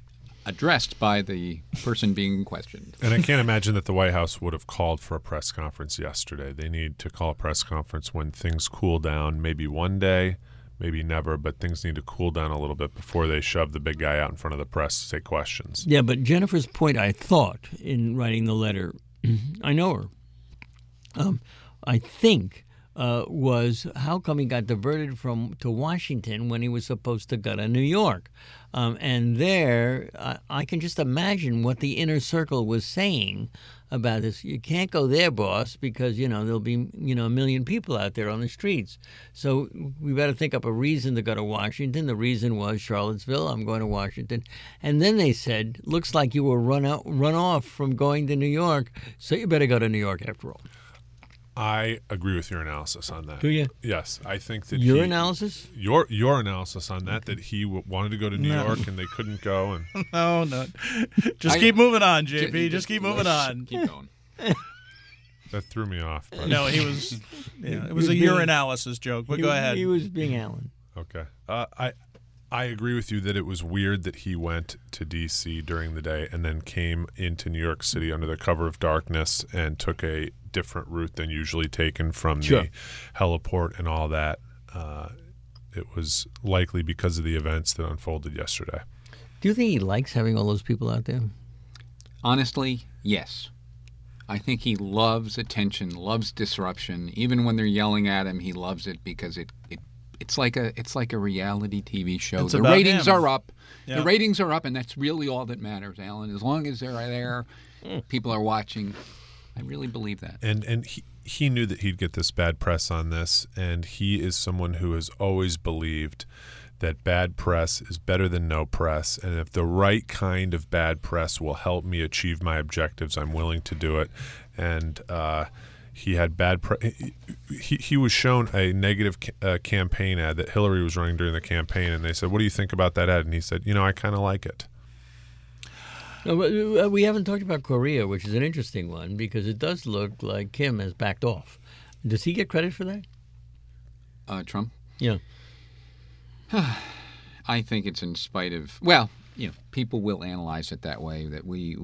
addressed by the person being questioned. And I can't imagine that the White House would have called for a press conference yesterday. They need to call a press conference when things cool down, maybe one day, maybe never, but things need to cool down a little bit before they shove the big guy out in front of the press to take questions. Yeah, but Jennifer's point, I thought, in writing the letter, I know her, I think, was how come he got diverted to Washington when he was supposed to go to New York? And there, I can just imagine what the inner circle was saying about this. You can't go there, boss, because, there'll be, a million people out there on the streets. So we better think up a reason to go to Washington. The reason was Charlottesville. I'm going to Washington. And then they said, looks like you were run off from going to New York, so you better go to New York after all. I agree with your analysis on that. Do you? Yes, I think that your analysis. Your analysis on that he wanted to go to New York and they couldn't go. And No. Just keep moving on, JP. Just keep moving on. Keep going. That threw me off. But. No, he was. Yeah, it was a urinalysis joke. But go ahead. He was being Alan. Okay. I agree with you that it was weird that he went to D.C. during the day and then came into New York City under the cover of darkness and took a different route than usually taken from the heliport and all that. It was likely because of the events that unfolded yesterday. Do you think he likes having all those people out there? Honestly, yes. I think he loves attention, loves disruption. Even when they're yelling at him, he loves it because it's like a reality TV show. It's the about ratings him. are up. Yeah. The ratings are up, and that's really all that matters, Alan. As long as they're there, people are watching. I really believe that. And he knew that he'd get this bad press on this, and he is someone who has always believed that bad press is better than no press, and if the right kind of bad press will help me achieve my objectives, I'm willing to do it. And he had bad he was shown a negative campaign ad that Hillary was running during the campaign, and they said, "What do you think about that ad?" And he said, "I kind of like it." We haven't talked about Korea, which is an interesting one because it does look like Kim has backed off. Does he get credit for that? Trump? Yeah. I think it's in spite of, well, people will analyze it that way, that we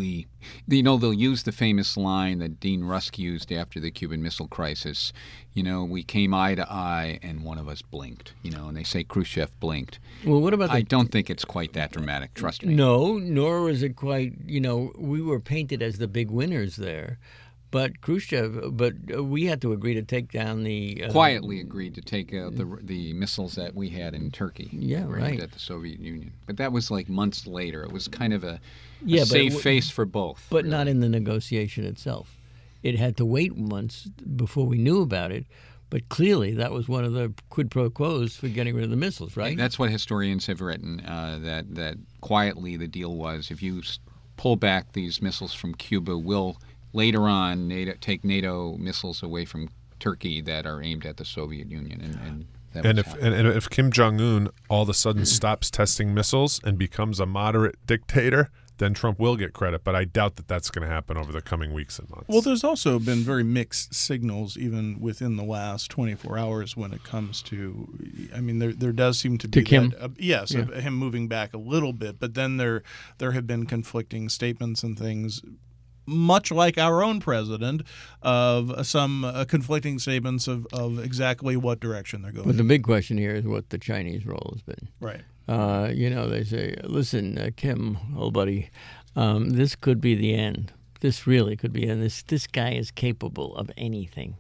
they'll use the famous line that Dean Rusk used after the Cuban Missile Crisis. We came eye to eye and one of us blinked, and they say Khrushchev blinked. Well, what about I don't think it's quite that dramatic, trust me. No, nor is it quite, we were painted as the big winners there. But Khrushchev, we had to agree to take down the... quietly agreed to take the missiles that we had in Turkey. Yeah, right. At the Soviet Union. But that was like months later. It was kind of a save face for both. But really. Not in the negotiation itself. It had to wait months before we knew about it. But clearly that was one of the quid pro quos for getting rid of the missiles, right? That's what historians have written, that quietly the deal was, if you pull back these missiles from Cuba, we'll... later on, take NATO missiles away from Turkey that are aimed at the Soviet Union, and if Kim Jong-un all of a sudden stops testing missiles and becomes a moderate dictator, then Trump will get credit. But I doubt that that's going to happen over the coming weeks and months. Well, there's also been very mixed signals even within the last 24 hours when it comes to. I mean, there does seem to be Kim. Him moving back a little bit, but then there have been conflicting statements and things. Much like our own president, of some conflicting statements of exactly what direction they're going. But the big question here is what the Chinese role has been. Right. They say, listen, Kim, old buddy, this could be the end. This really could be the end. This guy is capable of anything.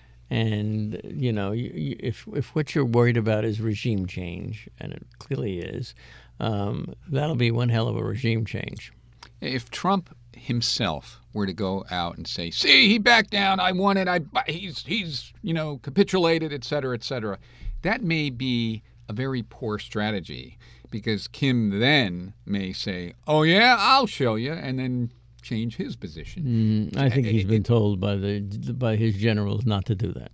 And, if what you're worried about is regime change, and it clearly is, that'll be one hell of a regime change. If Trump himself were to go out and say, "See, he backed down. I won it. He's capitulated, et cetera," that may be a very poor strategy because Kim then may say, "Oh yeah, I'll show you," and then change his position. I think he's been told by his generals not to do that.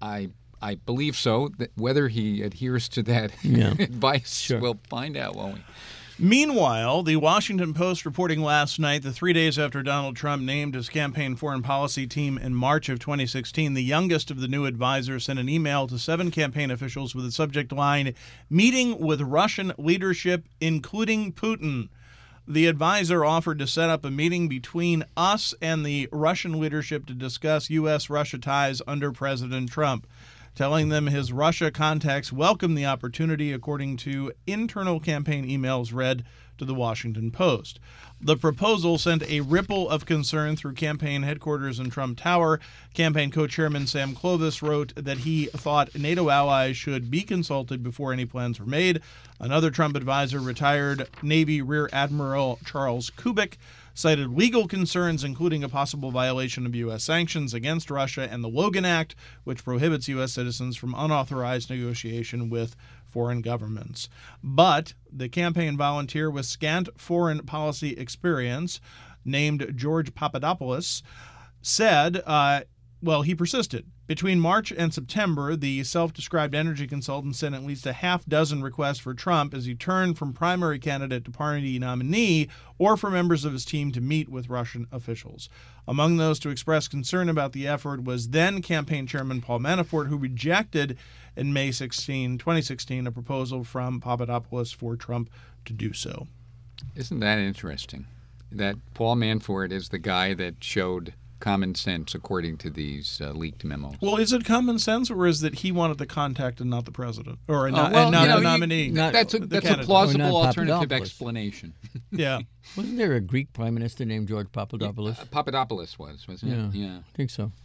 I believe so. That whether he adheres to that advice, we'll find out, won't we? Meanwhile, the Washington Post reporting last night that 3 days after Donald Trump named his campaign foreign policy team in March of 2016, the youngest of the new advisors sent an email to 7 campaign officials with the subject line, "Meeting with Russian leadership, including Putin." The advisor offered to set up a meeting between us and the Russian leadership to discuss U.S.-Russia ties under President Trump, telling them his Russia contacts welcomed the opportunity, according to internal campaign emails read to the Washington Post. The proposal sent a ripple of concern through campaign headquarters in Trump Tower. Campaign co-chairman Sam Clovis wrote that he thought NATO allies should be consulted before any plans were made. Another Trump advisor, retired Navy Rear Admiral Charles Kubik, cited legal concerns, including a possible violation of U.S. sanctions against Russia and the Logan Act, which prohibits U.S. citizens from unauthorized negotiation with foreign governments. But the campaign volunteer with scant foreign policy experience, named George Papadopoulos, said, he persisted. Between March and September, the self-described energy consultant sent at least a half dozen requests for Trump as he turned from primary candidate to party nominee, or for members of his team to meet with Russian officials. Among those to express concern about the effort was then campaign chairman Paul Manafort, who rejected in May 2016, a proposal from Papadopoulos for Trump to do so. Isn't that interesting? That Paul Manafort is the guy that showed common sense, according to these leaked memos. Well, is it common sense, or is that he wanted the contact and not the president, or not the nominee? That's a plausible alternative explanation. Yeah. Wasn't there a Greek prime minister named George Papadopoulos? Papadopoulos wasn't it? Yeah, I think so.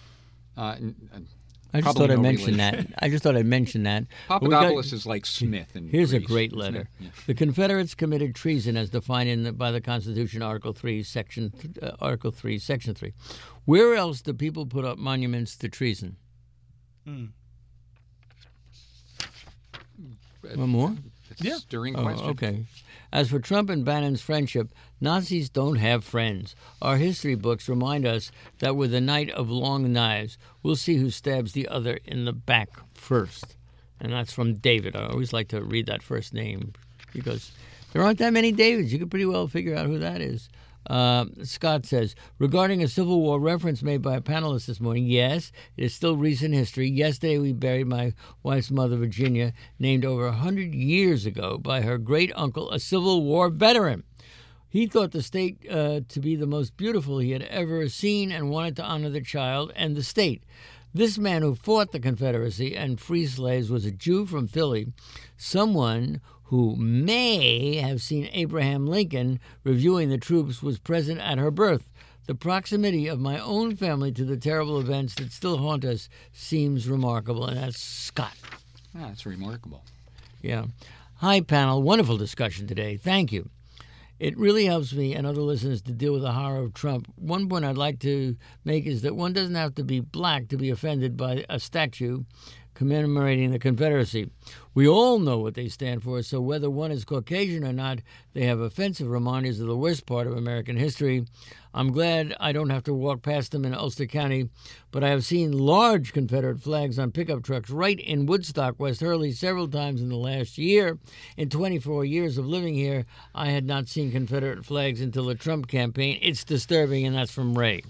I just thought I'd mention that. Papadopoulos is like Smith in Here's Greece, a great letter. Yeah. The Confederates committed treason as defined by the Constitution, Article 3, Section 3. Where else do people put up monuments to treason? One more? It's a stirring question. Okay. As for Trump and Bannon's friendship, Nazis don't have friends. Our history books remind us that with the night of long knives, we'll see who stabs the other in the back first. And that's from David. I always like to read that first name because there aren't that many Davids. You can pretty well figure out who that is. Scott says, regarding a Civil War reference made by a panelist this morning, yes, it is still recent history. Yesterday we buried my wife's mother, Virginia, named over 100 years ago by her great-uncle, a Civil War veteran. He thought the state to be the most beautiful he had ever seen and wanted to honor the child and the state. This man who fought the Confederacy and free slaves was a Jew from Philly, someone who may have seen Abraham Lincoln reviewing the troops, was present at her birth. The proximity of my own family to the terrible events that still haunt us seems remarkable. And that's Scott. That's remarkable. Yeah. Hi, panel. Wonderful discussion today. Thank you. It really helps me and other listeners to deal with the horror of Trump. One point I'd like to make is that one doesn't have to be black to be offended by a statue commemorating the Confederacy. We all know what they stand for, so whether one is Caucasian or not, they have offensive reminders of the worst part of American history. I'm glad I don't have to walk past them in Ulster County, but I have seen large Confederate flags on pickup trucks right in Woodstock, West Hurley, several times in the last year. In 24 years of living here, I had not seen Confederate flags until the Trump campaign. It's disturbing, and that's from Ray.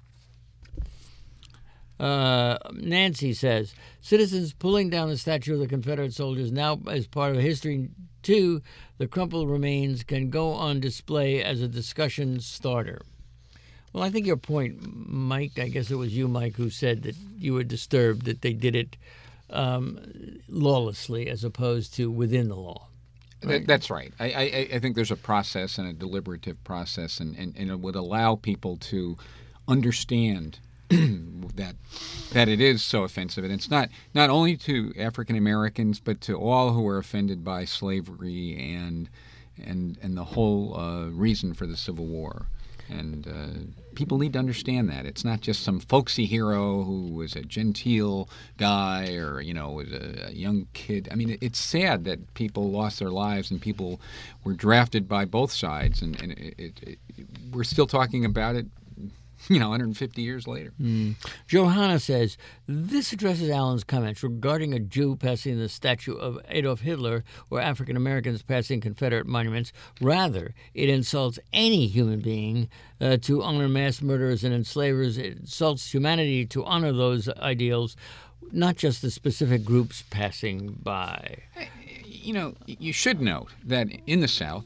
Nancy says, citizens pulling down the statue of the Confederate soldiers now as part of history, too. The crumpled remains can go on display as a discussion starter. Well, I think your point, Mike, I guess it was you, Mike, who said that you were disturbed that they did it lawlessly as opposed to within the law. Right? That's right. I think there's a process and a deliberative process, and it would allow people to understand that it is so offensive, and it's not only to African Americans, but to all who are offended by slavery and the whole reason for the Civil War. And people need to understand that it's not just some folksy hero who was a genteel guy or was a young kid. I mean, it's sad that people lost their lives and people were drafted by both sides, and we're still talking about it 150 years later. Johanna says, this addresses Alan's comments regarding a Jew passing the statue of Adolf Hitler or African Americans passing Confederate monuments. Rather, it insults any human being to honor mass murderers and enslavers. It insults humanity to honor those ideals, not just the specific groups passing by. You should note that in the South,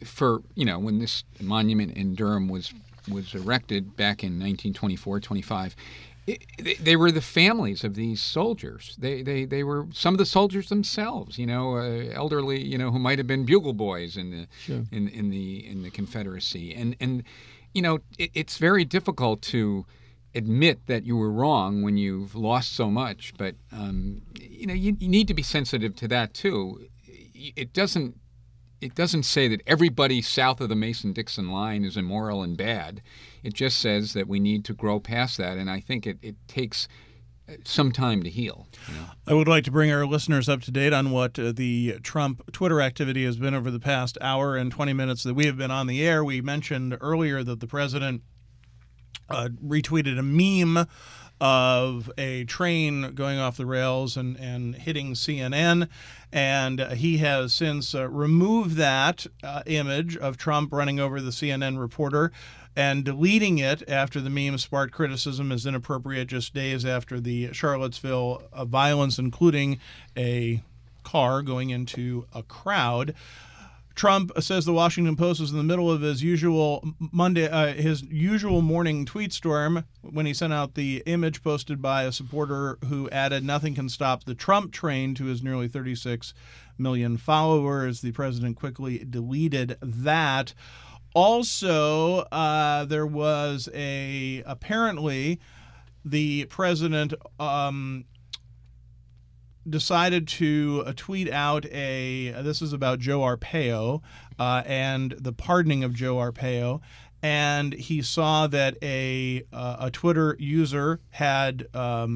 for when this monument in Durham was erected back in 1924, 25. They were the families of these soldiers. They were some of the soldiers themselves, elderly, who might have been bugle boys in the Confederacy. And it's very difficult to admit that you were wrong when you've lost so much. But you need to be sensitive to that too. It doesn't say that everybody south of the Mason-Dixon line is immoral and bad. It just says that we need to grow past that, and I think it takes some time to heal. I would like to bring our listeners up to date on what the Trump Twitter activity has been over the past hour and 20 minutes that we have been on the air. We mentioned earlier that the president retweeted a meme of a train going off the rails and hitting CNN, and he has since removed that image of Trump running over the CNN reporter and deleting it after the meme sparked criticism as inappropriate just days after the Charlottesville violence, including a car going into a crowd. Trump says the Washington Post was in the middle of his usual morning tweet storm when he sent out the image posted by a supporter who added, "Nothing can stop the Trump train," to his nearly 36 million followers. The president quickly deleted that. Also, there was apparently the president decided to tweet out this is about Joe Arpaio and the pardoning of Joe Arpaio, and he saw that a Twitter user had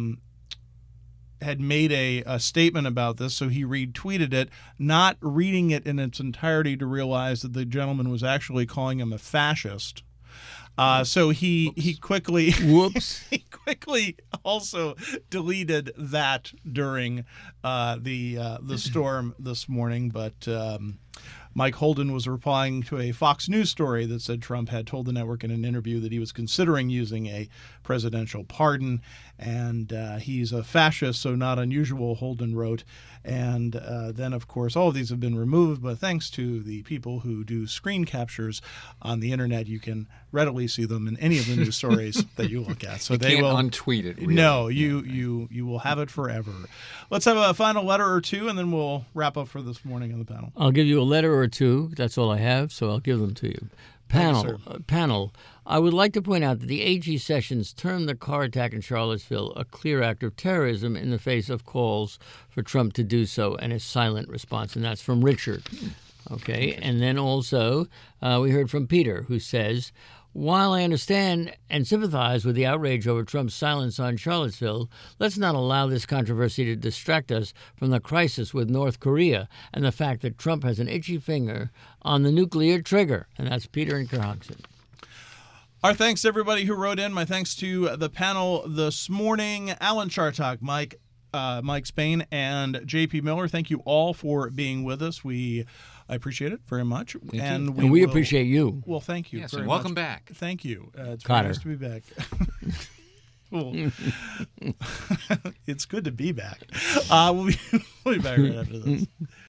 made a statement about this, so he retweeted it, not reading it in its entirety to realize that the gentleman was actually calling him a fascist. So he quickly he quickly also deleted that during the storm this morning. But Mike Holden was replying to a Fox News story that said Trump had told the network in an interview that he was considering using a presidential pardon, and he's a fascist, so not unusual, Holden wrote. And then, of course, all of these have been removed, but thanks to the people who do screen captures on the internet, you can readily see them in any of the news stories that you look at. So you they can't will untweet it. Really. No, you will have it forever. Let's have a final letter or two, and then we'll wrap up for this morning on the panel. I'll give you a letter or two. That's all I have, so I'll give them to you. Panel. I would like to point out that the AG Sessions termed the car attack in Charlottesville a clear act of terrorism in the face of calls for Trump to do so and his silent response. And that's from Richard. Okay. And then also we heard from Peter, who says, while I understand and sympathize with the outrage over Trump's silence on Charlottesville, let's not allow this controversy to distract us from the crisis with North Korea and the fact that Trump has an itchy finger on the nuclear trigger. And that's Peter in Kerhonkson. Our thanks to everybody who wrote in. My thanks to the panel this morning, Alan Chartock, Mike Spain, and J.P. Miller. Thank you all for being with us. I appreciate it very much. And we appreciate you. Well, thank you. Yes, very and welcome much. back. Thank you. It's Cotter. nice to be back. Cool. It's good to be back. We'll be back right after this.